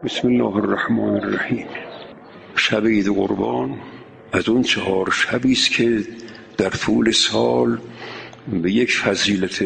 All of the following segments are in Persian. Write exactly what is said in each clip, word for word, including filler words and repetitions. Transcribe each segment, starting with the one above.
بسم الله الرحمن الرحیم. شب عید قربان از اون چهار شبی است که در طول سال به یک فضیلت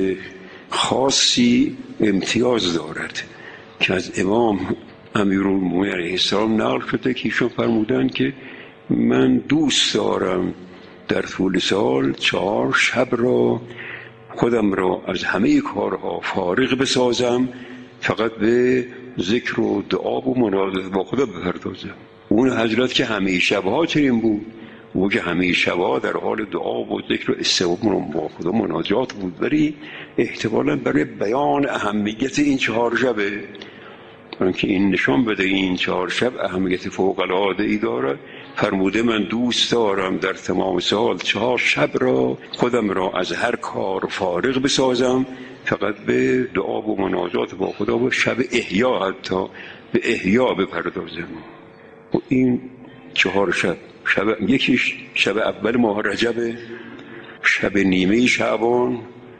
خاصی امتیاز دارد که از امام امیرالمومنین علیه السلام نقل شده که ایشون فرمودند که من دوست دارم در طول سال چهار شب را خودم را از همه کارها فارغ بسازم، فقط به ذکر و دعا و مناجات با خدا بپردازم. اون حضرت که همه شبها چنین بود، او که همه شبها در حال دعا و ذکر و استغفار با خدا مناجات بود، ولی احتمالاً برای بیان اهمیت این چهار شبه، برای که این نشان بده این چهار شب اهمیت فوق العاده ای دارد، فرموده من دوست دارم در تمام سال چهار شب را خودم را از هر کار فارغ بسازم، فقط به دعا و مناجات با خدا و شب احیا حتی به احیا بپردازم. و این چهار شب، شب یکیش شب اول ماه رجب، شب نیمه شعبان،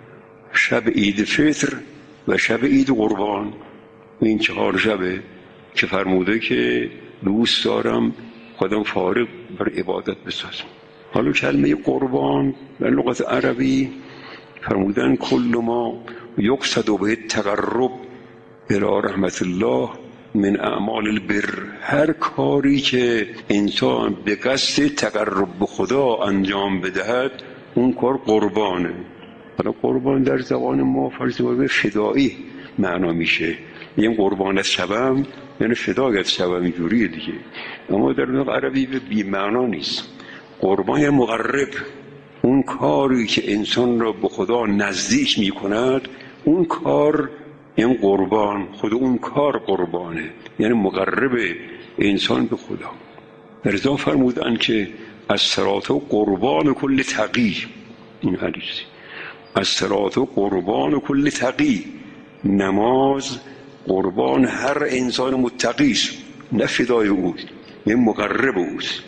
شب عید فطر و شب عید قربان. این چهار شبه که فرموده که دوست دارم خودم فارغ بر عبادت بسازم. حالا کلمه قربان در لغت عربی فرمودن کل ما یقصد به تقرب الی رحمت الله من اعمال البر، هر کاری که انسان به قصد تقرب به خدا انجام بدهد اون کار قربانه. حالا قربان در زبان ما فرض کنید فدایی معنا میشه، این قربانت شوم یعنی فدایت شوم، اینجوریه دیگه، اما در لغت عربی بی معنا نیست. قربان یعنی مقرب، اون کاری که انسان را به خدا نزدیک میکند اون کار یعنی قربان، خود اون کار قربانه، یعنی مقرب انسان به خدا. رضا فرمودن که از صلات و قربان کل تقی، این حدیث از صلات و قربان کل تقی، نماز قربان هر انسان متقیست، نه فدای اوست، یعنی مقرب اوست.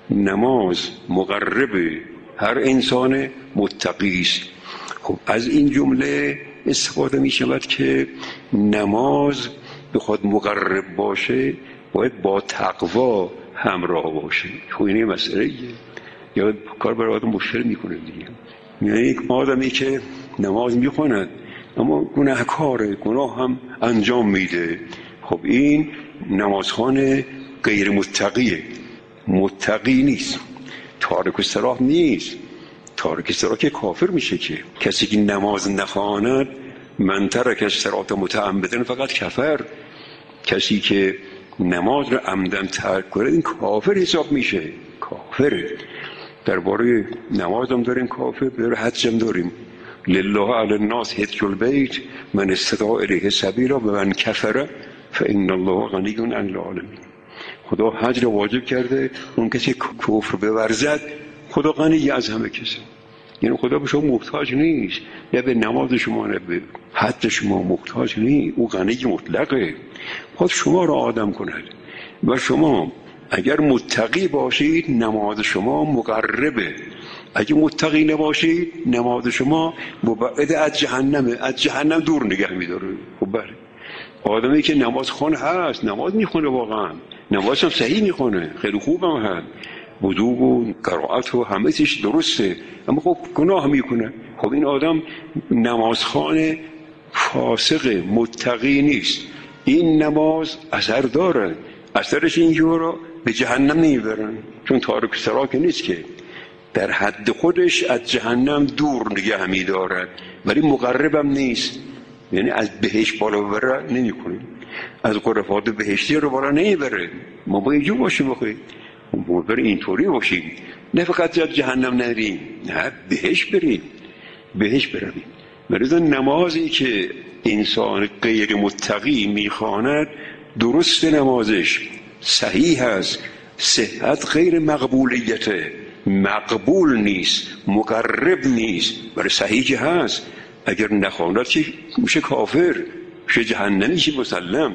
نماز مقرب هر انسان متقیست. خب از این جمله استفاده می شود که نماز بخواد مقرب باشه باید با تقوا همراه باشه. خب این مسئله یا کار برای آدم مشکل میکنه دیگه. یعنی آدمی که نماز میخواند اما گناهکاره، گناه هم انجام میده، خب این نمازخوان غیر متقیه، متقی نیست، تارک الصلاة نیست. تارک الصلاة که کافر میشه. که کسی که نماز نخواند من ترک الصلاة متعمدا فقط کفر، کسی که نماز رو عمدن ترک کنه این کافر حساب میشه، کافره. درباره نماز هم داریم کافر، در حج هم داریم لله علی الناس حج البیت من استطاع الیه سبیلا و من کفر فان الله غنی عن العالمین. خدا حج رو واجب کرده، اون کسی کفر بورزد خدا غنی از همه کسی، یعنی خدا به شما محتاج نیست، نه به نماز شما نه به حج شما محتاج نیست، او غنی مطلقه، خود شما را آدم کند. و شما اگر متقی باشید نماز شما مقربه، اگه متقی نباشید نماز شما مبعد از جهنمه، از جهنم دور نگه میداره. خب بله، آدمی که نماز خون هست، نماز میخونه، واقعا نماز هم صحیح میخونه، خیلی خوبم هست، وضو و قرائت و همه چیز درسته، اما خب گناه میکنه. خب این آدم نمازخوان فاسق متقی نیست. این نماز اثر داره، اثرش اینجورا به جهنم نمیبرن، چون تارک الصلاة که نیست، که در حد خودش از جهنم دور نگه می‌دارد، ولی مقربم نیست، یعنی از بهشت بالا ببره نمی‌کنه، از غرفات بهشتی رو بالا نمیبره. ما باید جو باشیم، بخواه ما برای اینطوری باشیم، نه فقط از جهنم نریم، نه بهشت بریم، بهشت برویم. ولی نمازی که انسان غیر متقی میخواند درست، نمازش صحیح هست، صحت غیر مقبولیته، مقبول نیست، مقرب نیست، برای صحیح که هست. اگر نخواند که میشه کافر، میشه جهنمی، میشه مسلم.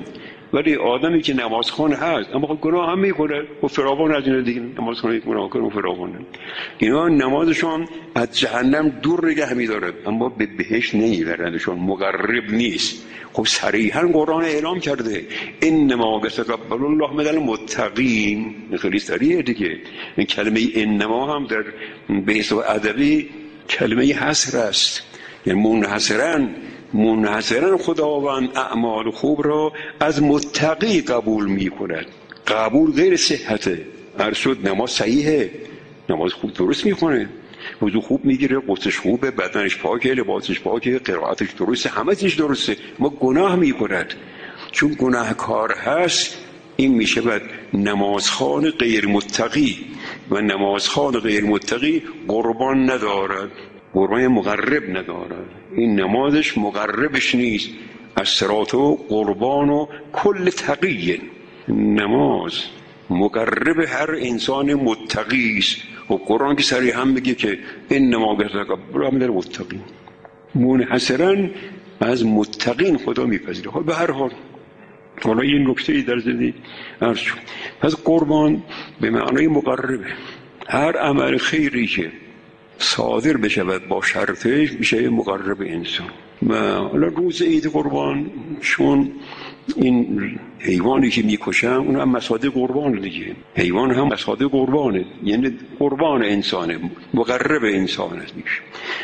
ولی آدمی که نمازخوان هست اما خب گناه هم میکنه و فراوان از اینا دیگه، نمازخوان گناه کنه و فراوانه، اینا نمازشون از جهنم دور نگه می‌داره اما به بهشت نمیبرندشون، مقرب نیست. خب صریحا قرآن اعلام کرده انما یتقبل الله من المتقین، خیلی صریحه دیگه. این کلمه انما هم در بحث و ادبی کلمه حصر است، یعنی منحصرا منحصرا خداوند اعمال خوب را از متقی قبول میکند. قبول غیر صحته، هر شد نماز صحیحه، نماز خوب درست میخونه، وضو خوب میگیره، قصش خوبه، بدنش پاکه، لباسش پاکه، قرائتش درسته، همه چیز درسته، ما گناه میکند. چون گناهکار هست این میشه بعد نمازخوان غیر متقی، و نمازخوان غیر متقی قربان ندارد، قربان مقرب ندارد، این نمازش مقربش نیست. از صراط و قربان و کل تقی، نماز مقرب هر انسان متقی است. و قرآن که صریحا میگه که انما یتقبل من المتقین، منحصرا از متقین خدا میپذیره. به هر حال حالا این نکته در زندگی عرض شد. پس قربان به معنای مقربه، هر عمل خیری که صادر بشود با شرطش میشه مقرب انسان. و حالا روز عید قربان چون این حیوانی که میکشن اون هم مصادیق قربان دیگه، حیوان هم مصادیق قربانه، یعنی قربان انسانه، مقرب انسان است میشه.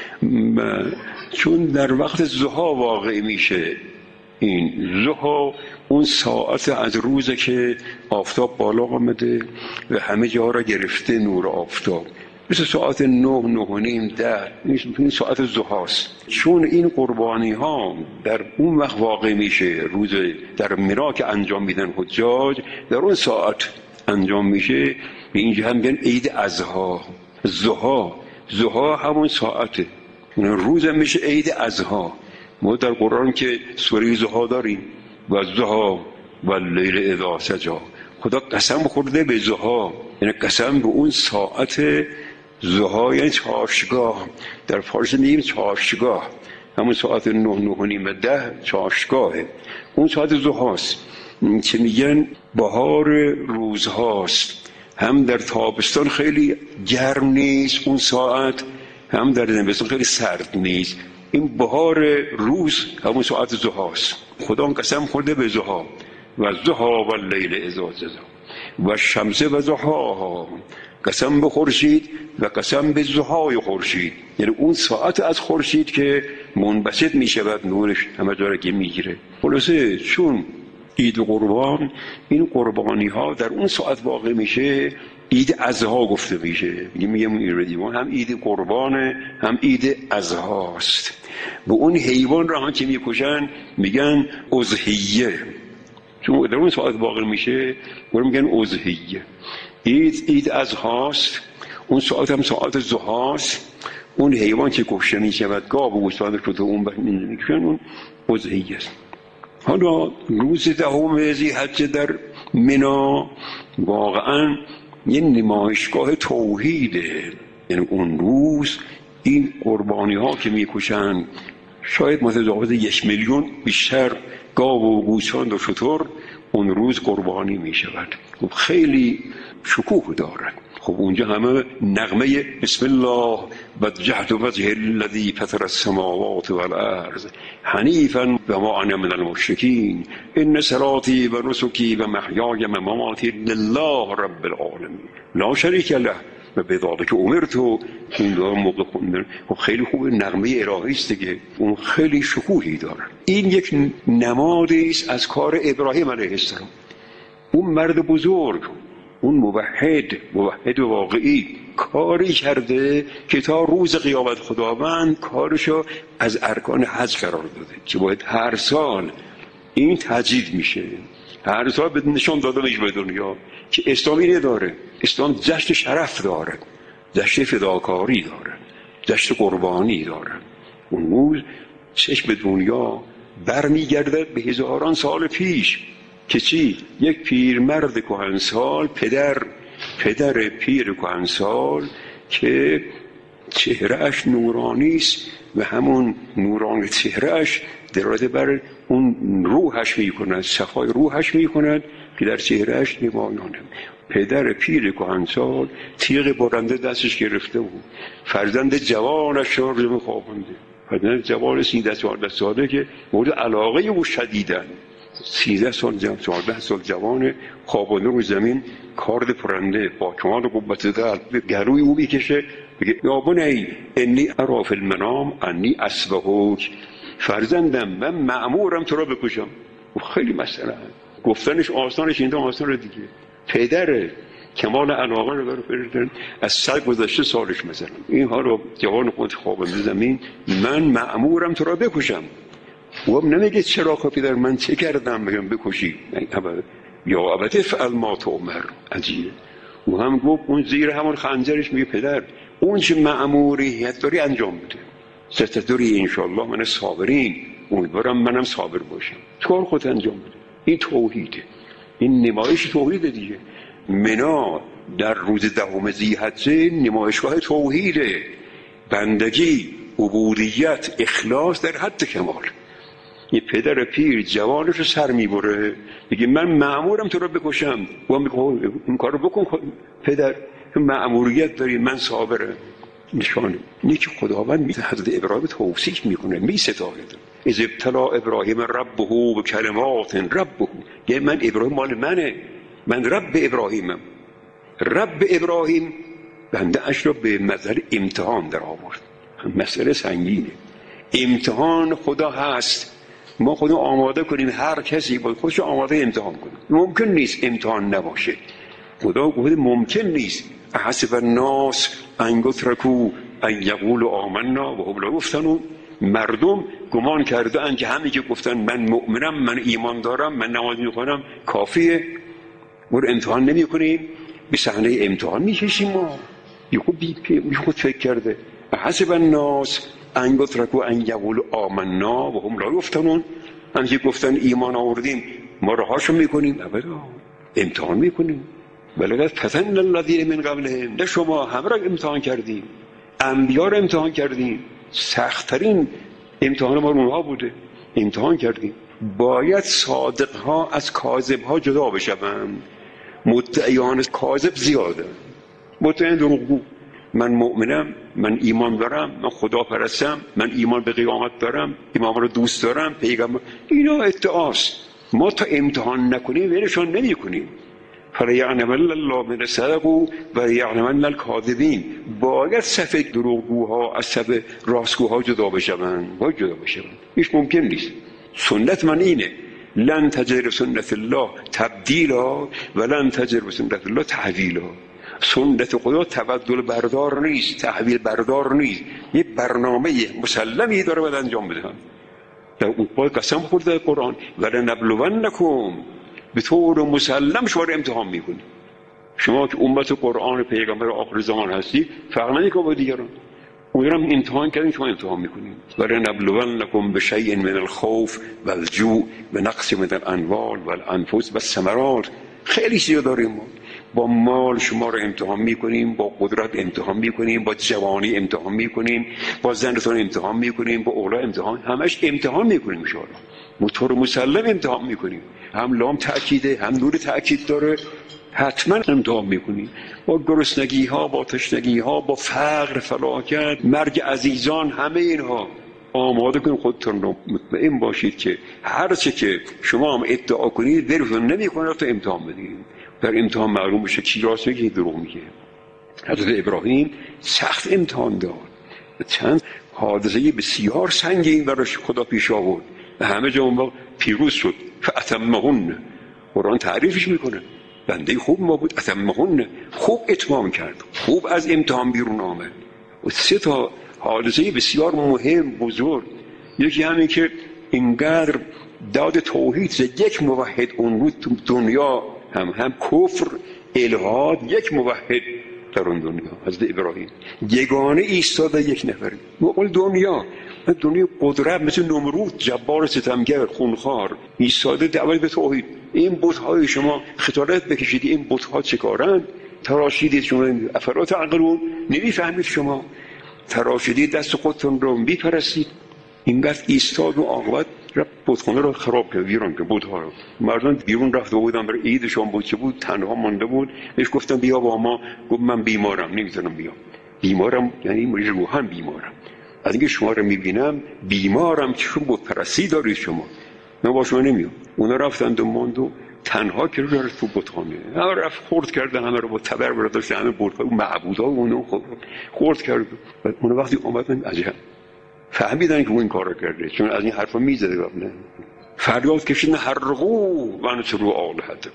چون در وقت ضحی واقع میشه، این ضحی اون ساعت از روزه که آفتاب بالا آمده و همه جا را گرفته نور آفتاب، مثل ساعت نه، نه و نیم، ده، این ساعت ضحاست. چون این قربانی ها در اون وقت واقع میشه، روز در میرا که انجام میدن حجاج در اون ساعت انجام میشه، به اینجا هم میگن عید اضحی. ضحی ضحی همون ساعته، روز میشه عید اضحی. ما در قرآن که سوره ضحی داریم، و ضحی و اللیل اذا سجی، خدا قسم خورده به ضحی، یعنی قسم به اون ساعت ضحی، یعنی چاشتگاه، در فارسی میگیم چاشتگاه، همون ساعت نه، نه و نیم و ده چاشتگاهه، اون ساعت ضحاست که میگن بهار روزهاست. هم در تابستان خیلی گرم نیست اون ساعت، هم در زمستان خیلی سرد نیست، این بهار روز همون ساعت ضحاست. خدا قسم خورده به ضحی، و ضحی و اللیل اذا سجی و الشمس و ضحاها، قسم به خورشید و قسم به ضحای خورشید، یعنی اون ساعت از خورشید که منبسط میشود نورش همه جا را که میگیره. خلاصه چون عید قربان این قربانی ها در اون ساعت واقع میشه، عید اضحی گفته میشه. میگیم این هم عید قربانه هم عید اضحی است. به اون حیوان را هم که میکشن میگن اضحیه، چون در اون ساعت واقع میشه برای میگن اضحیه. عید عید اضحی است، اون ساعت هم ساعت ضحی است. اون حیوان که کشته میشود گاو و گوسفند شده اون میکشن، اون اضحیه است. حالا روز دهم ذی‌حجه در منی واقعا یه نمایشگاه توحیده، یعنی اون روز این قربانی ها که میکشن شاید متجاوز یک میلیون بیشتر گاو و گوسفند و شتر اون روز قربانی میشود. خب خیلی شکوه دارد. خب اونجا همه نغمه بسم الله وجهت وجه الذی فطر السماوات والارض حنیفا و ما انا من المشرکین ان صلاتی و نسکی و محیای و مماتی لله رب العالمین لا شریک له و بذلک امرت. این دو موقع خوندن خب خیلی خوب، نغمه الهی است دیگه، اون خیلی شکوهی داره. این یک نمادی است از کار ابراهیم علیه السلام، اون مرد بزرگ، اون موحد موحد واقعی کاری کرده که تا روز قیامت خداوند کارشو از ارکان حج قرار داده که باید هر سال این تجدید میشه، هر سال به نشان داده میشه به دنیا که اسلام اینه داره. اسلام جشن شرف داره، جشن فداکاری داره، جشن قربانی داره. اون روز چشم دنیا برمیگردد به هزاران سال پیش که چی؟ یک پیرمرد کهنسال، پدر پدر پیر کهنسال که چهرهش نورانی است و همون نوران چهرهش دراده بر اون روحش می کند، صفای روحش می کند که در چهرهش نمایانه. پدر پیر کهنسال تیغ برنده دستش گرفته بود، فرزند جوانش را رزم خوابانده، فرزند جوان سیزده چهارده ساله که مورد علاقه او شدیدن، سیزده سال جوان، چهارده سال جوان خوابانده رو زمین، کارد پرنده با کمال قوت قلب گروی او میکشه، بگه یا بنی انی اری فی المنام انی اصبحک، فرزندم من مأمورم تو را بکشم. خیلی مسئله گفتنش آسانش اینجا آسان دیگه. پدر کمال علاقه رو برای فرزند از سر گذشته سالش مثلا اینها رو جوان خود خوابنده زمین، من مأمورم تو را بکشم. و نمیگه چرا پدر من چه کردم بگم بکشی، یا ابت افعل ما تؤمر. عجیبه. و هم گفت اون زیر همون خنجرش میگه پدر اون چه مأموریت داری انجام بده، ستدری انشالله من صابرین، امیدوارم منم صابر باشم، کار خود انجام بده. این توحیده، این نمایش توحیده دیگه. منا در روز دهم ذی‌حجه نمایشگاه توحیده، بندگی، عبودیت، اخلاص در حد کمال. یه پدر پیر جوانش رو سر میبره میگه من مأمورم تو رو بکشم، و میگه این کار رو بکن پدر، مأموریت داری، من صابرم. نشانه اینه که خداوند می حضرت ابراهیم توصیف میکنه، می ستاید از ابتلا ابراهیم ربه و کلمات ربه، یه من ابراهیم مال منه، من رب ابراهیمم. رب ابراهیم بنده اش را به مظهر امتحان در آورد. مسئله سنگینه، امتحان خدا هست، ما خدا آماده کنیم، هر کسی باید خودش آماده امتحان کنه. ممکن نیست امتحان نباشه، خدا گفته ممکن نیست. احسب الناس ان یترکوا ان یقولوا آمنا و هم لا یفتنون، مردم گمان کرده اند که همین که گفتن من مؤمنم، من ایمان دارم، من نماز میخونم کافیه، ما امتحان نمی کنیم، به صحنه امتحان میکشیم. ما یه خود بی خود فکر کرده احسب الناس ان یترکوا ان یقولوا آمنا و هم لا یفتنون، هم که گفتن ایمان آوردیم ما رهاشو میکنیم، ابدا امتحان میکنیم. ولقد فتن الذین من قبلهم، نه شما همه را امتحان کردیم، انبیا را امتحان کردیم، سخت‌ترین امتحان ما اونها بوده، امتحان کردیم. باید صادق ها از کاذب ها جدا بشوند. مدعیان کاذب زیاده، مدعیان دروغگو، من مؤمنم، من ایمان دارم، من خدا پرستم، من ایمان به قیامت دارم، امام رو دوست دارم، پیغمبر، اینا ادعاست. ما تا امتحان نکنیم ولشون نمی‌کنیم. فلیعلمن الله من صدقوا و لیعلمن الکاذبین. باید صف دروغگوها از صف راستگوها جدا بشوند، باید جدا بشوند. هیچ ممکن نیست. سنت من اینه، لن تجد سنت الله تبدیلا و لن تجد سنت الله تحویلا. سنت خدا تبدل بردار نیست، تحویل بردار نیست، یه برنامه مسلمی داره باید انجام بدن. در اون باید قسم خورده قرآن ولنبلونکم، به طور مسلم شما رو امتحان میکنی. شما که امت قرآن پیغمبر آخر زمان هستی، فرق نمیکنه با دیگران، اونم امتحان کردیم، شما امتحان میکنیم. ولنبلونکم بشیء من الخوف والجوع و نقص من الاموال والانفس والثمرات. خیلی چیزا داریم ما. با مال شما رو امتحان میکنیم، با قدرت امتحان میکنیم، با جوانی امتحان میکنیم، با زنتون امتحان میکنیم، با اولاد امتحان، همش امتحان میکنیم. ان شاء الله موتور مسلم امتحان میکنیم. هم لام تأکیده، هم نور تأکید داره، حتما امتحان میکنیم. با گرسنگی ها، با تشنگی ها، با فقر، فلاکت، مرگ عزیزان، همه اینها آماده کنید خودتون رو. مطمئن باشید که هر چه که شما هم ادعا کنید دلتون نمیکنه تا امتحان بدید. در امتحان معلوم بشه کی راست میگه، کی دروغ میگه. حضرت ابراهیم سخت امتحان داد، چند حادثه بسیار سنگین براش خدا پیش آورد و همه جا اون وقت پیروز شد. فاتمهن، قرآن تعریفش میکنه، بنده خوب ما بود، اتمهن، خوب اتمام کرد، خوب از امتحان بیرون آمد. و سه تا حادثه بسیار مهم بزرگ، یکی همین که اینقدر داد توحید یک موحد اون رو تو دنیا، هم هم کفر، الحاد، یک موحد در اون دنیا. حضرت ابراهیم یگانه ایستاده، یک نفری. اون دنیا دنیا قدرت مثل نمرود، جبار ستمگر، خونخوار، ایستاده دعوت به توحید. این بت‌های شما خجالت بکشید، این بت‌ها چه کارن؟ تراشیدید شما، افراد عقلون نمیفهمید شما. تراشیدید دست خودتون رو میپرستید. اینقدر ایستاد و عاقبت رفت بتخانه رو خراب کرد، ویران کرد بت‌ها رو. مردم بیرون رفته بودن برای عیدشون بود که بود، تنها مانده بود. بهش گفتم بیا با ما، گفت من بیمارم نمیتونم بیام. بیمارم یعنی مریض روحم بیمارم. از اینکه شما رو میبینم بیمارم که شما بت پرستی دارید شما. من با شما نمیام. اونا رفتند و ماند و تنها که رو تو بتخانه. همه رفت خورد کردن، همه رو با تبر برداشت، همه بت‌ها و معبودها و اونو خورد کرد. بعد اون وقتی اومدن عجب فهمیدن که اون این کار رو کرده، چون از این حرفا میزده قبلا. فریاد کشیدن حرقو و نصروا آلهتکم،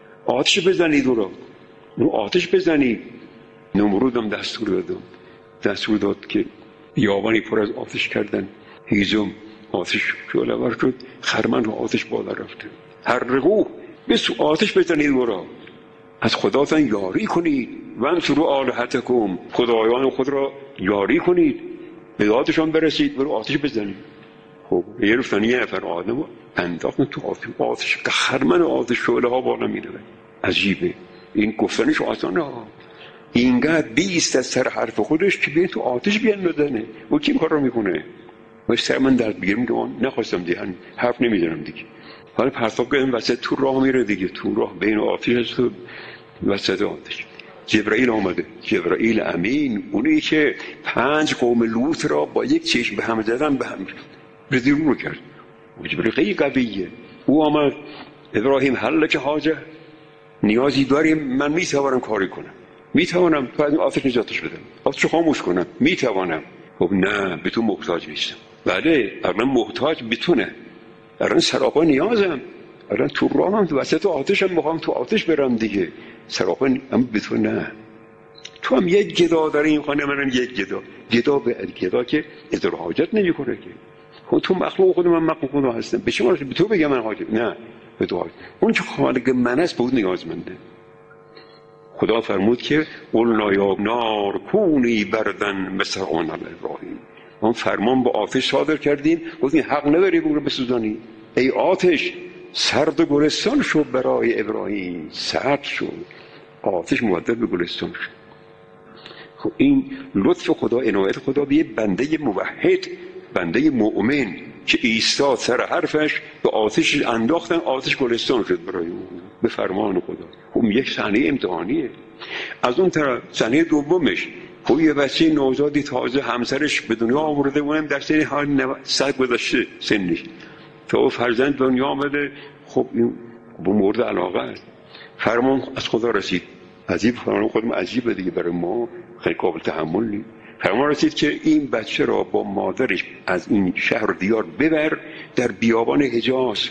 آتش بزنید اون رو، اون آتش بزنید. نمرود هم دستور داد دستور داد که بیابانی پر از آتش کردن، هیزم آتش شعله‌ور شد، خرمن و آتش بالا رفته. حرقو، بس آتش بزنید اون رو، از خداتون یاری کنید. و نصروا آلهتکم، خدایان خود را یاری کنید، به دادشان برسید، برو آتش بزنید. خب یه رفتن یه نفر آدم انداختن تو آتش، آتش که خرمن آتش شعله ها بالا میره. عجیبه این گفتنش آسانه ها. اینقدر بیست از سر حرف خودش که بیان تو آتش بیاندازنه. و کی کار رو میکنه؟ و سر من درد بگیرم که من نخواستم دیگه حرف نمیزنم دیگه. حالا پرتاب کردن وسط تو راه میره دیگه، تو راه بین آتش هست و وسط آتش. جبرائیل آمده، جبرائیل امین، اونی که پنج قوم لوط را با یک چشم به هم زدن به هم ریخت رو کرد. جبرائیل خیلی قویه. او آمد، ابراهیم حل که حاجه، نیازی داریم، من میتوانم کاری کنم، میتوانم تو از این آتش نجاتش بدم، آتش خاموش کنم، میتوانم. خب نه، به تو محتاج نیستم. بله الان محتاج به تو نه، الان سراپا نیازم، الان تو راهم تو وسط آتشم میخوام تو آتش برم دیگه. سراپا اما به تو نه. تو هم یک گدا داری این خانه، منم یک گدا. گدا به گدا که ادار حاجت نمیکنه که. خب تو مخلوق خود من مخلوق خود هستم، به شما به تو بگم من حاجت نه، به تو حاجت. اون که خالق من است به اون نیازمنده. خدا فرمود که قلنا یا نار کونی بردن مثل آن ابراهیم. ما فرمان با آتش صادر کردیم، گفتیم حق نداری اون رو بسوزانی. ای آتش سرد و گلستان شو برای ابراهیم، سرد شو. آتش مبدل به گلستان شو. خب این لطف خدا، عنایت خدا به بنده موحد، بنده مؤمن که ایستاد سر حرفش، به آتش انداختن، آتش گلستان شد برای اون به فرمان خدا. خب یک صحنه امتحانیه. از اون طرف صحنه دومش، خب یه بچه نوزادی تازه همسرش به دنیا آورده، اونم در سن حال صد گذشته سنش، تا فرزند دنیا آمده. خب این به مورد علاقه است. فرمان از خدا رسید. عجیب، فرمان خودم عجیبه دیگه، برای ما خیلی قابل تحمل نیست. فرمان رسید که این بچه را با مادرش از این شهر دیار ببر در بیابان حجاز،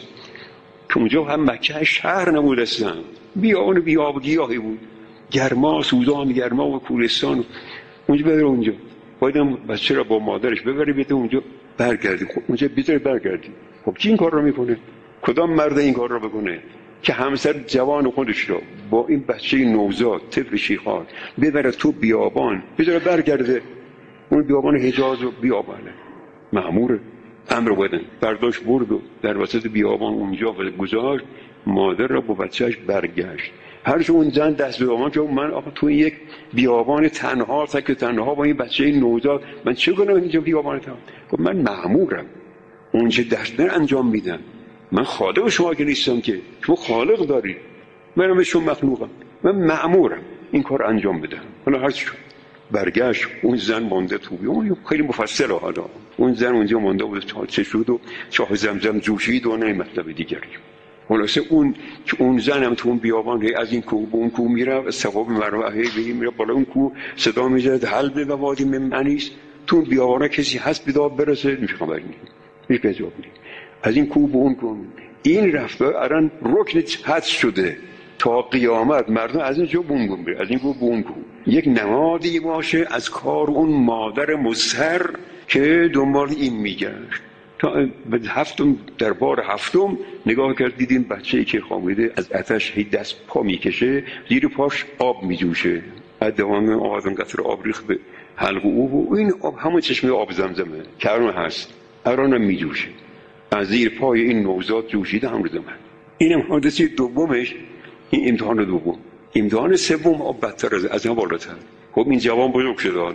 که اونجا هم مکه شهر نبود اصلا، بیابان بیاب گیاهی بود، گرما سوزان گرما و کوهستان. اونجا ببر، اونجا باید بچه را با مادرش ببری بیاد اونجا برگردی. خب اونجا بیتر برگردی. خب کی این کار رو میکنه؟ کدام مرد این کار رو بکنه که همسر جوان خودش رو با این بچه نوزاد طفل شیخان ببره تو بیابان، بذاره برگرده اون بیابان حجاز و بیابانه؟ مأمور امر بودن برداشت برد و در وسط بیابان اونجا گذاشت، مادر را با بچهش برگشت. هرچه اون زن دست به آمان که من آقا تو یک بیابان تنها، تک تنها با این بچه نوزاد، من چه کنم اینجا بیابان تنها؟ خب من مأمورم، اون چه دست انجام میدم. من خالق شما که نیستم که، شما خالق دارید، منم شما مخلوقم، من مأمورم این کار انجام بدم. حالا هر چی برگشت، اون زن مانده تو بیابان. خیلی مفصله. حالا اون زن اونجا مانده بود، چه شد و چاه زمزم جوشید و نه مطلب دیگری. خلاصه اون که اون زن هم تو اون بیابان از این کوه به اون کوه میره، ثواب مروه هی به این میره بالا اون کوه، صدا میزد حلب و وادی من منیس. تو اون بیابان کسی هست بداب برسه؟ میشه خبری نیست، هیچ جواب نیست. از این کوه به اون کوه این رفته الان رکن حدس شده تا قیامت. مردم از اینجا بون بون بره، از این کوه به اون کوه. یک نمادی باشه از کار اون مادر مضطر که دنبال این میگشت. تا به هفتم در بار هفتم نگاه کرد، دیدیم بچه‌ای که خوابیده از آتش هی دست پا میکشه، زیر پاش آب میجوشه، از دوام آدم قطره آب ریخت به حلق او و این آب همون چشمه آب زمزمه که الان هست، الان میجوشه از زیر پای این نوزاد جوشیده هم زمان. اینم حادثه دومش، این امتحان دوم. امتحان سوم آب بدتر از از بالاتر. خب این جوان بزرگ شده، حالا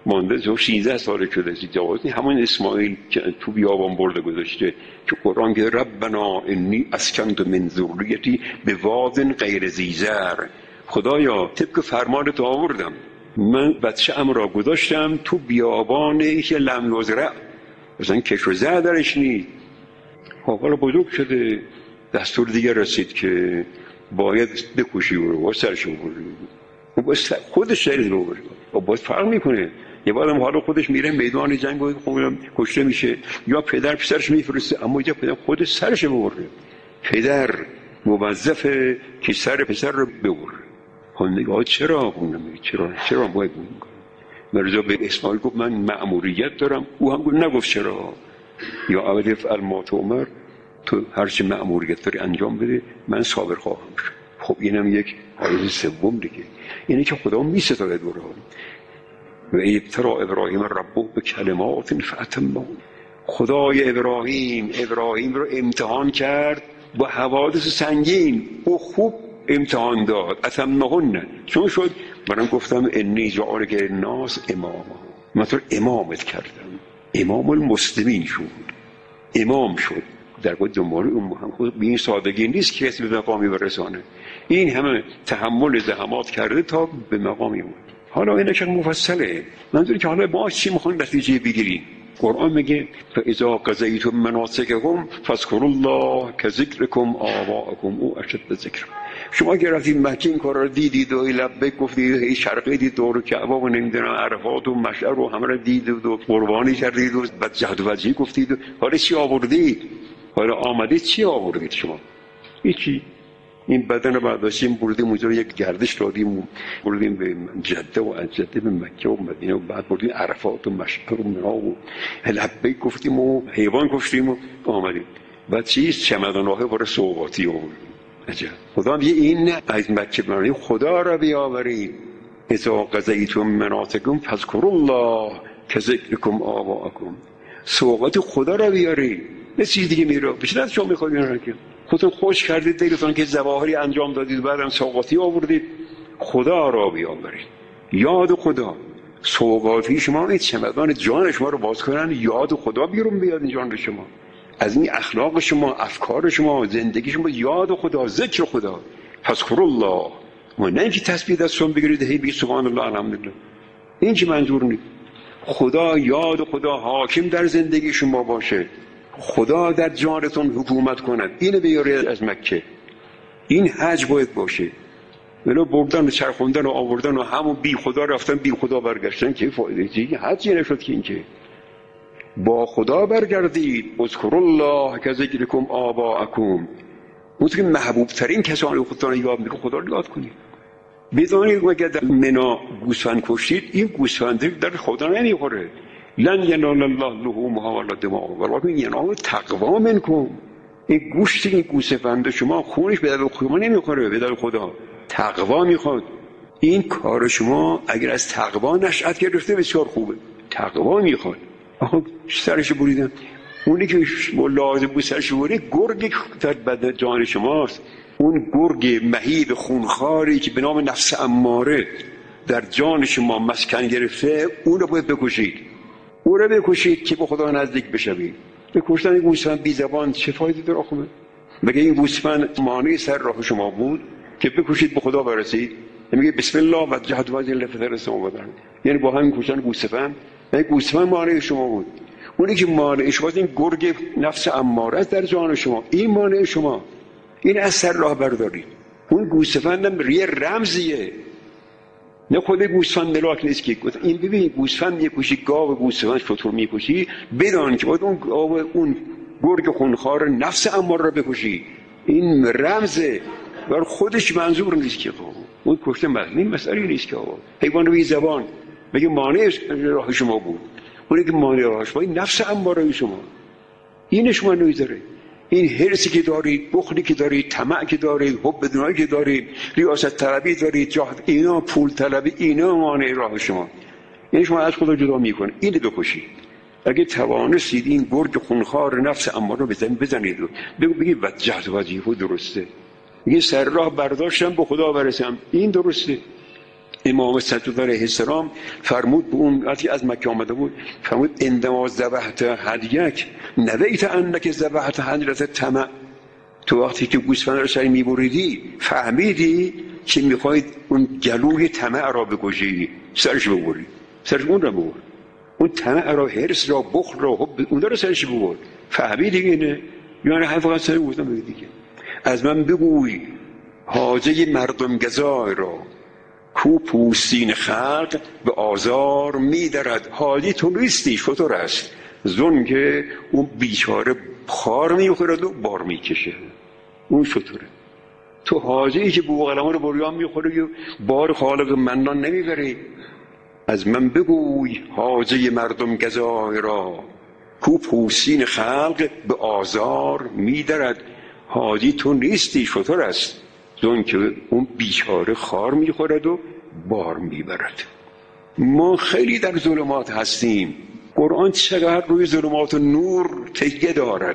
مانده تو شانزده سال شده جوازی همون اسماعیل که تو بیابان برده گذاشته که قرآن که ربنا انی اسکنت من ذریتی به واد غیر ذی زرع، خدایا طبق فرمانت آوردم من بچه‌ام را گذاشتم تو بیابانی که لم یزرع، مثلا کش و زرع درش نیست. حالا بزرگ شده دستور دیگه رسید که باید بکشی او رو، باید سرش ببری، او باید خودش سرش ببری، او باید فرق میکنه. یه بارم حالا خودش میره میدان جنگ و خودم کشته میشه، یا پدر پسرش میفرسته، اما یا پدر خودش سرش ببره. پدر موظفه که سر پسر رو ببره. خواندگاه چرا اون نمیگه؟ چرا چرا باید اون کنه؟ مرزا به اسماعیل گفت من مأموریت دارم، او هم گفت نگفت چرا. یا اول فعل ما تؤمر، تو هر چه مأموریت داری انجام بده، من صابر خواهم شد. خب اینم یک آیه سوم دیگه، اینه که خدا میستاره دوره. و ابتلى ابراهیم ربه به کلمات فاتمهن، خدای ابراهیم ابراهیم رو امتحان کرد با حوادث سنگین، او خوب امتحان داد. اتمهن چون شد؟ من گفتم انی جعلک للناس اماما، من تو امامت کردم، امام المسلمین شد، امام شد در گفت جمهوری اون هم. خود به این سادگی نیست که کسی به مقامی برسانه، این همه تحمل زحمات کرده تا به مقامی اومد. حالا اینه که مفصله، منظوری که حالا ما چی میخوایم نتیجه بگیریم. قرآن میگه فاذا قضیتم مناسککم فاذکروا الله کذکرکم آباءکم او اشد ذکر. شما اگر رفتید مکه این کارا رو دیدید و لبیک گفتید، هی شرقی دید دور کعبه و نمیدونم عرفات و مشعر و همه رو دیدید و قربانی کردید و بعد جهاد و وجهی گفتید، حالا چی آوردید؟ حالا آمدید چی آوردید شما؟ هیچی. این بدن رو برداشتیم بردیم اونجا، یک گردش دادیم بردیم به جده و از جده به مکه و مدینه و بعد بردیم عرفات و مشعر و منا و لبیک گفتیم و حیوان گفتیم و آمدیم. بعد چیز چمدان‌های برای سوغاتی آوردیم. عجب. خدا میگه این از مکه برای خدا را بیاورید. اذا قضیتم مناسککم فاذکروا الله کذکرکم آباءکم، سوغات خدا را بیارید، نه چیز دیگه میره. بیشتر شما میخواید اینا که خودتون خوش کردید دیگه که ظواهری انجام دادید بعدم سوغاتی آوردید. خدا را بیاورید، یاد خدا. سوغاتی شما این چمدان جان شما رو باز کنن، یاد خدا بیرون بیاد این جان شما، از این اخلاق شما، افکار شما، زندگی شما، یاد خدا، ذکر خدا. فاذکروا الله، و نه اینکه تسبیح دستتون بگیرید هی بگید سبحان الله الحمدلله، این چه منظور نیست. خدا، یاد خدا حاکم در زندگی شما باشه، خدا در جانتون حکومت کند. اینو بیارید از مکه. این حج باید باشه. ولی بردن و چرخوندن و آوردن و همون بی خدا رفتن بی خدا برگشتن که فایده چیه؟ حجی نشد که این که با خدا برگردید. اذکروا الله کذکرکم آباءکم، اون که محبوب ترین کسانی خودتان یاد میکنه خدا رو یاد کنید. بدانید اگر در منا گوسفند کشید، این گوسفند در خدا نمیخوره. لن ینال الله لحومها ولا دماؤها ولکن ینال تقوا منکم. این گوشت این گوسفند شما خونش به درد شما نمیخوره، به درد خدا تقوا میخواد. این کار شما اگر از تقوا نشأت گرفته بسیار خوبه. تقوا میخواد. آخه سرش بریدن، اونی که لازم بود سرش برید، گرگی در بدن جان شماست. اون گرگ مهیب خونخواری که به نام نفس اماره در جان شما مسکن گرفته، اون رو باید بکشید. اون رو بکشید که به خدا نزدیک بشوید. بکشتن این گوسفند بی زبان چه فایده داره آخه؟ مگه این گوسفند مانع سر راه شما بود که بکشید به خدا برسید؟ میگه بسم الله و جهاد و ذل فطر شما بدن، یعنی با همین کشتن گوسفند، این گوسفند مانع شما بود. اونی که مانع شما این گرگ نفس اماره در جان شما، این مانع شما. این از سر راه بردارید. اون گوسفند هم یه رمزیه، نه خود گوسفند ملاک نیست که این. ببین گوسفند میکشی، گاو گوسفند شطور میکشی، بدان که باید اون گاو اون گرگ خونخوار نفس اماره رو بکشی. این رمزه، بر خودش منظور نیست که خب اون کشته معنی مسئله نیست که آقا حیوان روی زبان بگه مانع راه شما بود. اونی که مانع راه شما این نفس اماره شما، این شما نمیذاره. این حرصی که دارید، بخلی که دارید، طمع که دارید، حب دنیایی که دارید، ریاست طلبی دارید، جهاد، اینا پول طلبی، اینا مانع راه شما. یعنی شما از خدا جدا میکنه. اینو بکشید. اگه توانستید این گرگ خونخوار نفس اماره رو بزنید بزنید و بگو بگید وجهت وجهه درسته. میگه سر راه برداشتم به خدا برسم، این درسته. امام سجاد علیه السلام فرمود به اون وقتی از مکه آمده بود، فرمود اندما ذبحت هدیک نویت انک ذبحت هدیت طمع. تو وقتی که گوسفند رو سری میبریدی فهمیدی که میخواید اون گلوی طمع را بگوشی، سرش ببری، سرش اون را ببر، اون طمع را، حرص را، بخل را، حب اون را سرش ببر. فهمیدی اینه؟ یعنی حرف فقط سر گفتم بگی دیگه. از من بگوی حاجه مردم گزای را کو پوستین خلق به آزار میدرد. حاجی تو نیستی، شطور است زن که اون بیچاره خار میخورد و بار میکشه، اون شطوره. تو حاجی که بوقلمان رو بریان میخوره و بار خالق منان نمیبری. از من بگوی حاجه مردم گزای را کو پوستین خلق به آزار میدرد. حاجی تو نیستی، شطور است زن که اون بیچاره خار میخورد و بار میبرد. ما خیلی در ظلمات هستیم. قرآن چقدر روی ظلمات و نور تکیه دارد.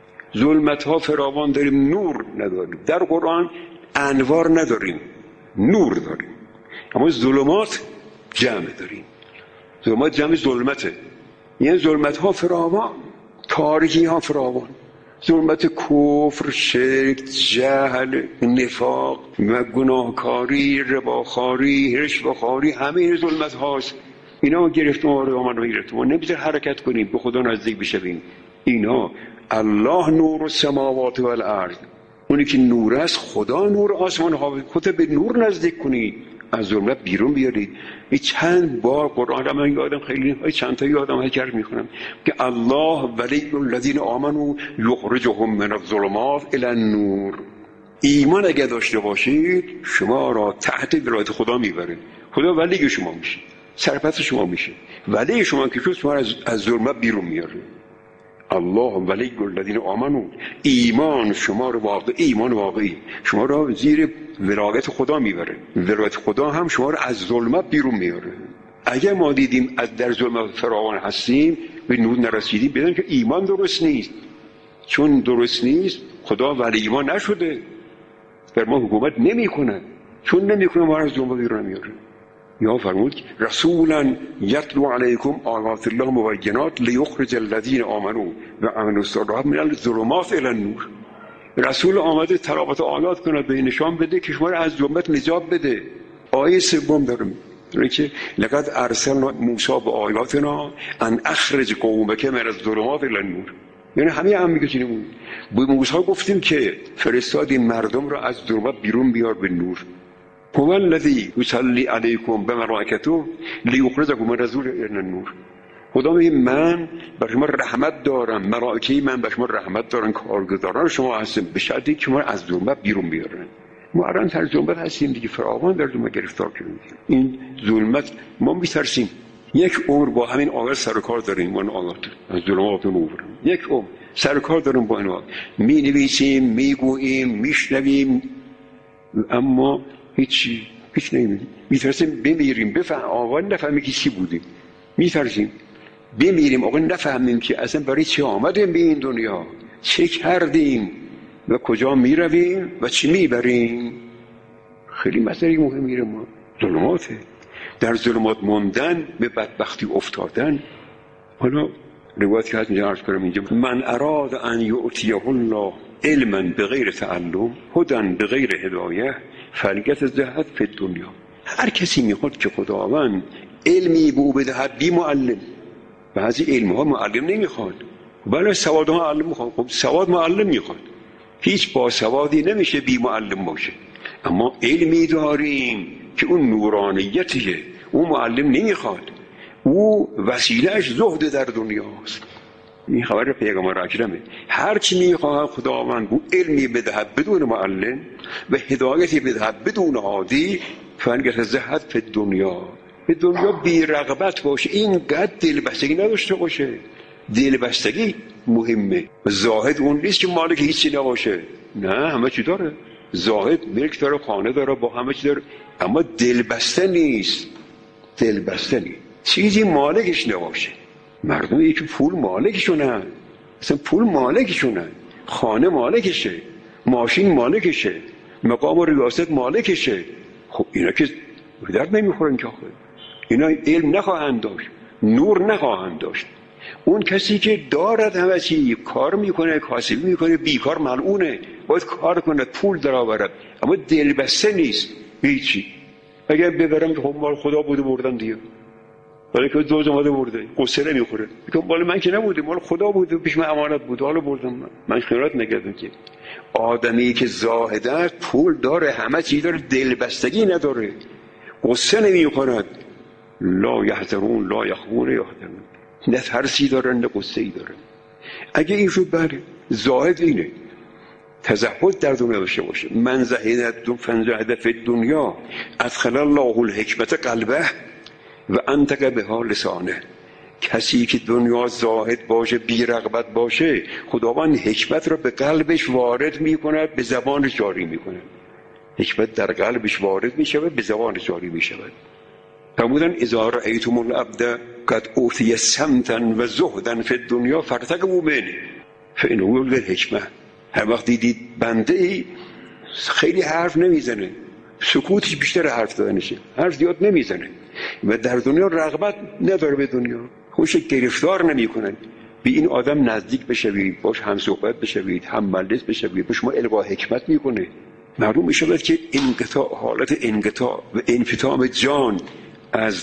ظلمت ها فراوان داریم، نور نداریم. در قرآن انوار نداریم، نور داریم. اما ظلمات جمع داریم. ظلمات جمع ظلمته، یعنی ظلمت ها فراوان، تاریکی ها فراوان. ظلمت کفر، شرک، جهل، نفاق و گناهکاری، رباخاری، رشوه‌خواری، همه این ظلمت هاست. اینا گرفت ما رو، ما رو گرفت ما نمیذاره حرکت کنیم، به خدا نزدیک بشیم. اینا الله نور السماوات و الارض، اونی که نور است، خدا نور آسمان ها. خودت به نور نزدیک کنید، از ظلمت بیرون بیارید. این چند بار قرآن را من یادم، خیلی چند تا یادم هست میخونم که الله ولی الذین آمنوا یخرجهم من الظلمات الی النور. ایمان اگه داشته باشید شما را تحت ولایت خدا میبره. خدا ولی شما میشه، سرپرست شما میشه. ولی شما که شما از از ظلمت بیرون میاره. الله ولی الذین آمنوا، ایمان شما رو واقعی، ایمان واقعی شما رو زیر ولایت خدا میبره. ولایت خدا هم شما رو از ظلمت بیرون میاره. اگر ما دیدیم از در ظلمت فراوان هستیم، به نور نرسیدیم، بدون که ایمان درست نیست. چون درست نیست خدا ولی ایمان نشده، بر ما حکومت نمیکنه. چون نمیکنه ما از ظلمت بیرون میاره. یا فرمود رسولا یتلو علیکم آیات الله مبینات لیخرج الذین آمنوا و عملوا الصالحات من الظلمات الی النور. رسول آمده تلاوت آیات کنه، به نشان بده که شما را از ظلمت نجات بده. آیه سوم دارم که لقد ارسلنا موسی بآیاتنا ان اخرج قومک من الظلمات الی النور. یعنی همه هم میگه چنین به موسی گفتیم که فرستادیم مردم را از ظلمت بیرون بیار به نور. هو الذی یصلی علیکم بملائکته لیخرجکم من الظلمات الی النور. خدا میگه من بر شما رحمت دارم، ملائکه من بر شما رحمت دارن، کارگزاران شما هستن، به شرطی که شما از ظلمت بیرون بیارن. ما الان در ظلمت هستیم دیگه، فراوان در ظلمت گرفتار شدیم. این ظلمت ما میترسیم. یک عمر با همین آیات سر و کار داریم، ما آیات از ظلمات نور یک عمر سر و کار داریم با این آیات. می نویسیم، میگوییم، میشنویم، اما هیچی هیچ نمیدیم. میترسیم بمیریم، بفهم آقا نفهمیم که چی بودیم. میترسیم بمیریم آقا نفهمیم که اصلا برای چه آمدیم به این دنیا، چه کردیم و کجا میرویم و چی میبریم. خیلی مسئله مهمیه. ما ظلماته، در ظلمات موندن، به بدبختی افتادن. حالا روایت که هست اینجا عرض کنم اینجا من اراد ان یؤتیه الله علما بغیر تعلم هدن بغیر هدایه فلگت زهد فی الدنیا. هر کسی میخواد که خداوند علمی به او بدهد بی معلم. بعضی علم ها معلم نمیخواد، ولی سواد ها معلم میخواد. خب سواد معلم میخواد. هیچ با سوادی نمیشه بی معلم باشه. اما علمی داریم که اون نورانیتیه، اون معلم نمیخواد. او وسیلهش زهد در دنیاست. این خبر پیغمبر اکرمه. هر چی میخواد خداوند او علمی بدهد بدون معلم و هدایتی بدهد بدون هادی فانگت زهد فی دنیا. به دنیا بی رغبت باشه، اینقدر دلبستگی نداشته باشه. دلبستگی مهمه. زاهد اون نیست که مالک هیچی نباشه، نه همه چی داره. زاهد ملک داره، خانه داره، با همه چی داره، اما دلبسته نیست. دلبسته نیست، چیزی مالکش نباشه. مردمی که پول مالکشونن، اصلا پول مالکشونن، خانه مالکشه، ماشین مالکشه، مقام و ریاست مالکشه. خب اینا که به درد نمیخورن که آخه اینا علم نخواهند داشت، نور نخواهند داشت. اون کسی که دارد همه چی، کار میکنه، کاسبی میکنه، بیکار ملعونه، باید کار کنه، پول درآورد، اما دلبسته نیست هیچی. اگر ببرم که خب مال خدا بوده بردن دیگه، ولی که دوز اومده برده قصه نمیخوره، میگم مال من که نبوده، مال خدا بوده، پیش من امانت بوده، حالا بردم من, من خیرات نکردم. که آدمی که زاهد است پول داره، همه چی داره، دلبستگی نداره، قصه نمیخورد. لا یحذرون لا یخون یحذرون، نه ترسی دارن نه قصه ای دارن. اگه این شد بله زاهد اینه، تزهد در دنیا داشته باشه. من زهد دو فنزهد فی دنیا ادخل الله الحکمت قلبه و انطق بها لسانه. کسی که دنیا زاهد باشه، بی رغبت باشه، خداوند حکمت را به قلبش وارد میکند، به زبانش جاری میکند. حکمت در قلبش وارد میشود، به زبانش جاری میشود. فرمودن اذا رأیتم العبد قد اوتی سمتا و زهدا فی الدنیا فارتقبوا منه فانه الحکمه. هر وقت دیدید بنده ای خیلی حرف نمیزنه، سکوتش بیشتر حرف دادنشه، حرف زیاد نمیزنه و در دنیا رغبت نداره، به دنیا خوش گرفتار نمیکنن، به این آدم نزدیک بشوید، باش هم صحبت بشوید، هم مجلس بشوید، به شما القا حکمت میکنه. معلوم میشود که انقطاع، حالت انقطاع و انفطام جان از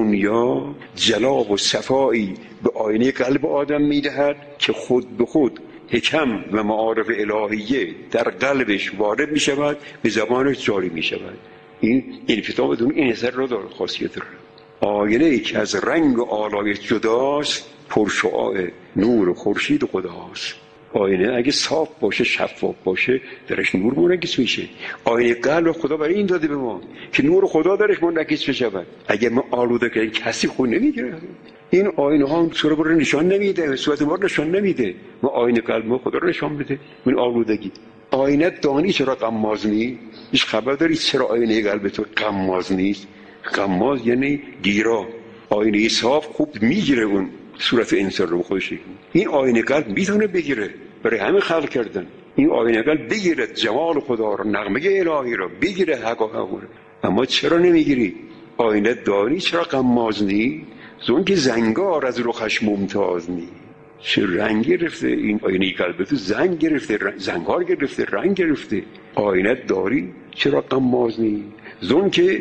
دنیا جلا و صفایی به آینه قلب آدم میدهد که خود به خود حکم و معارف الهیه در قلبش وارد میشود، به زبانش جاری میشود. این انفطام بدون این اثر را داره، خاصیت داره. آینه ای که از رنگ و آلایش جداست، پرشعاع نور خورشید خداست. آینه اگه صاف باشه، شفاف باشه، درش نور منعکس میشه. آینه قلب خدا برای این داده به ما که نور خدا درش منعکس بشه. اگه ما آلوده که کسی خود نمیگیره. این آینه ها صورت ما رو نشان نمیده، صورت ما رو نشان نمیده. ما آینه قلب ما خدا رو نشان بده. این آلودگی. آینه دانی چرا غماز نیست؟ هیچ خبر داری چرا آینه قلب تو غماز نیست؟ غماز یعنی گیرا. آینه صاف خوب میگیره اون صورت انسان رو خودش. این آینه قلب میتونه بگیره، برای همه خلق کردن. این آینه قلب بگیره جمال خدا رو، نغمه الهی رو بگیره، حقایق رو. اما چرا نمیگیری؟ آینه داری چرا غماز نی؟ زون که زنگار از رخش ممتاز نی. چه رنگ گرفته این آینه قلب تو، زنگ گرفته، زنگار گرفته، رنگ گرفته. آینه داری چرا غماز نی؟ زون که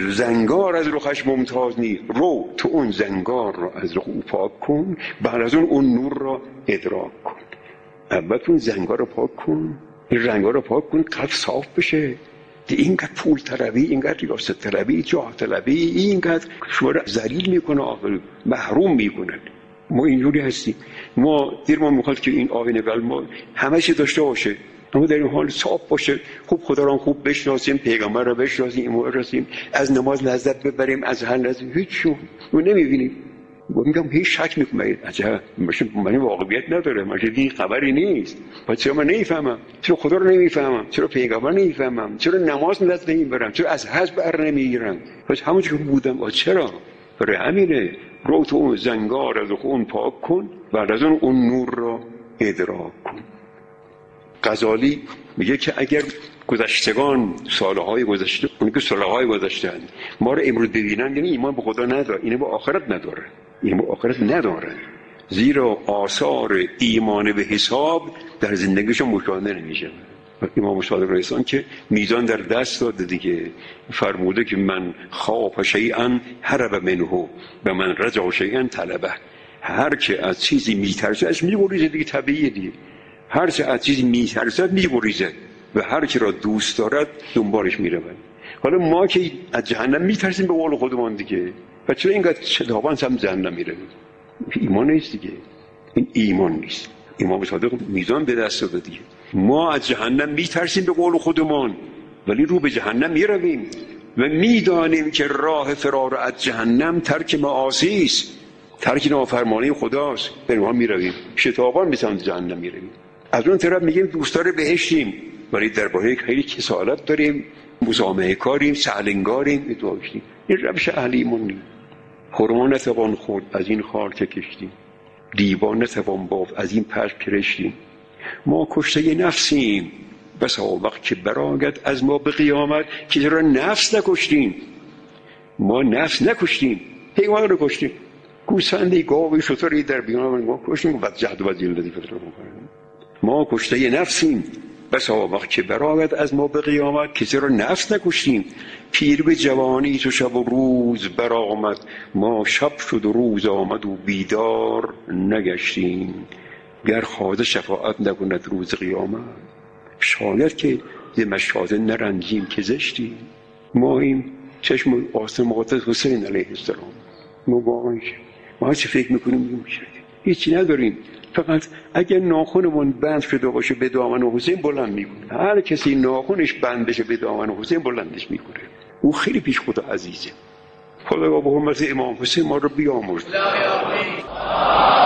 زنگار از رخش ممتاز نی. رو تو اون زنگار رو از رخ او پاک کن، بعد از اون اون نور رو ادراک کن. اول اون زنگار رو پاک کن، این رنگار رو پاک کن، قلب صاف بشه. اینقدر پول طلبی، اینقدر ریاست طلبی، جاه طلبی، اینقدر شما رو ذلیل میکنه، آخر محروم میکنه. ما اینجوری هستیم. ما دیر ما میخواد که این آینه قلب ما همه چی داشته باشه، اما در این حال صاف باشه، خوب خدا رو خوب بشناسیم، پیغمبر رو بشناسیم، ایمان رسیم، از نماز لذت ببریم، از هر لحظه هیچ شو ما نمیبینیم. میگم هیچ شک میکنم، عجب من واقعیت نداره، من این خبری نیست. پس چرا من نمیفهمم؟ چرا خدا رو نمیفهمم؟ چرا پیغمبر نمیفهمم؟ چرا نماز لذت نمیبرم؟ چرا از حج بر نمیگیرم؟ پس همونجوری که بودم چرا؟ برای همینه رو تو اون زنگار از اون پاک کن، بعد از اون اون نور رو ادراک کن. غزالی میگه که اگر گذشتگان سالهای گذشته، اون که سالهای گذشتن ما رو امروز ببینن، یعنی ایمان به خدا نداره، اینه به آخرت نداره، اینه به آخرت نداره، زیرا آثار ایمان به حساب در زندگیشون مشاهده نمیشه. امام صادق رسان که میزان در دست داده دیگه، فرموده که من خاف شیئا هرب منه و من رجا شیئا طلبه. هر که از چیزی میترسه از میگریزه دیگه، طبیعیه دیگه. هر چه از چیزی میترسد میگریزه و هر کی را دوست دارد دنبالش میرود. حالا ما که از جهنم میترسیم به قول خودمان دیگه، و چرا اینقدر شتابان هم جهنم میره؟ ایمان نیست دیگه، این ایمان نیست. امام صادق میزان به دست داده دیگه. ما از جهنم میترسیم به قول خودمان، ولی رو به جهنم میرویم و میدانیم که راه فرار از جهنم ترک معاصی است، ترک نافرمانی خداست. به ما میرویم شتابان به سمت جهنم میرویم. از اون طرف میگیم دوستدار بهشتیم، ولی درباره خیلی کسالت داریم، مزاحمه کاریم، سهلنگاریم، ادعاشتیم. این روش اهل ایمان نیست. خرما نتوان خورد از این خار که کشتیم، دیوان نتوان بافت از این پشم که رشتیم. ما کشته نفسیم، بسا وقت که براگد از ما به قیامت که چرا نفس نکشتیم. ما نفس نکشتیم، حیوان رو کشتیم. گوسفندی، گاوی، شتری در بیان ما کشتیم و بعد جهد و بدیل دادی فتره میکنیم. ما کشته نفسیم. بس آمد که برآید از ما به قیامت، کسی را نفس نکشتیم. پیر به جوانی تو شب و روز برآمد، ما شب شد و روز آمد و بیدار نگشتیم. گر خواجه شفاعت نکند روز قیامت، شاید که ز مشاطه نرنجیم که زشتیم. ما این چشم آسم مقدس حسین علیه السلام، ما واقعا ما چه فکر میکنیم میشه هیچی نداریم. فقط اگر ناخنمون بند شده باشه به دامن حسین بلند میکنه. هر کسی ناخنش بند بشه به دامن حسین بلندش میکنه. او خیلی پیش خدا عزیزه. خدا با حرمت امام حسین ما رو بیامرزه.